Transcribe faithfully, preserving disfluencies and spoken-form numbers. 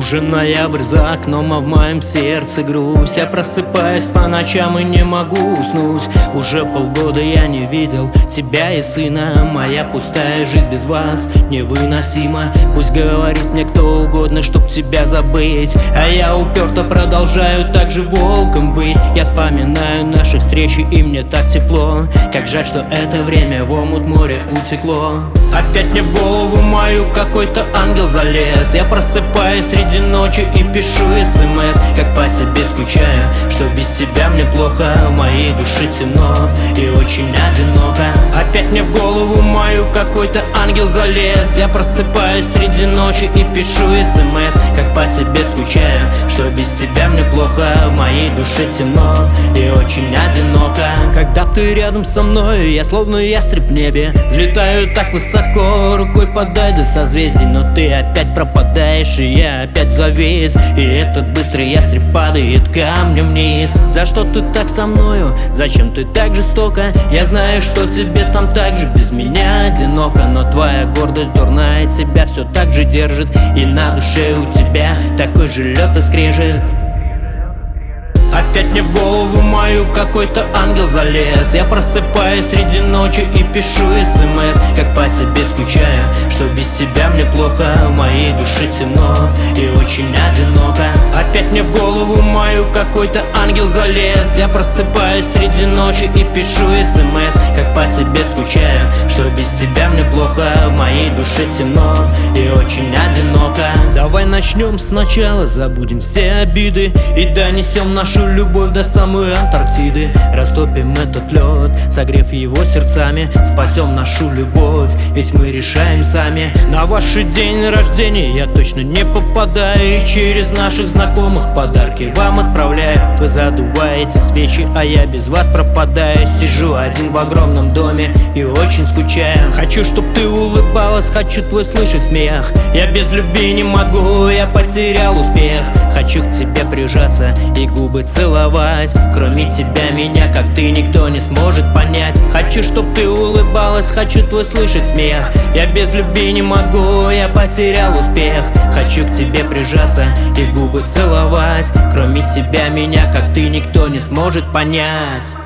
Уже ноябрь за окном, а в моем сердце грусть. Я просыпаюсь по ночам и не могу уснуть. Уже полгода я не видел тебя и сына. Моя пустая жизнь без вас невыносима. Пусть говорит мне кто угодно, чтоб тебя забыть, а я уперто продолжаю так же волком быть. Я вспоминаю наши встречи, и мне так тепло. Как жаль, что это время в омут моря утекло. Опять мне в голову мою какой-то ангел залез. Я просыпаюсь среди ночи и пишу смс. Как по тебе скучаю, что без тебя мне плохо. В моей душе темно и очень одиноко. Опять мне в голову мою какой-то ангел залез. Я просыпаюсь среди ночи и пишу смс. Как по тебе скучаю, что без тебя мне плохо. В моей душе темно и очень одиноко. Когда ты рядом со мной, я словно ястреб в небе. Взлетаю так высоко, рукой подай до созвездий. Но ты опять пропадаешь, и я опять завис. И этот быстрый ястреб падает камнем вниз. За что ты так со мною? Зачем ты так жестоко? Я знаю, что тебе там так же без меня одиноко. Но твоя гордость дурная тебя все так же держит. И на душе у тебя такой же лед и скрежет. Опять мне в голову мою какой-то ангел залез. Я просыпаюсь среди ночи и пишу смс. Как по тебе скучаю, что без тебя мне плохо. В моей душе темно и очень одиноко. Опять мне в голову мою какой-то ангел залез. Я просыпаюсь среди ночи и пишу смс. Как по тебе скучаю, что без тебя мне плохо. В моей душе темно и очень одиноко. Давай начнем сначала, забудем все обиды и донесем нашу любовь до самой Антарктиды. Растопим этот лед, согрев его сердцами. Спасем нашу любовь, ведь мы решаем сами. На ваш день рождения я точно не попадаю. И через наших знакомых подарки вам отправляю. Вы задуваете свечи, а я без вас пропадаю. Сижу один в огромном доме и очень скучаю. Хочу, чтоб ты улыбалась, хочу твой слышать смех. Я без любви не могу, я потерял успех. Хочу к тебе прижаться и губы целовать. Кроме тебя меня, как ты, никто не сможет понять. Хочу, чтоб ты улыбалась, хочу твой слышать смех. Я без любви не могу, я потерял успех. Хочу к тебе прижаться и губы целовать. Кроме тебя меня, как ты, никто не сможет понять.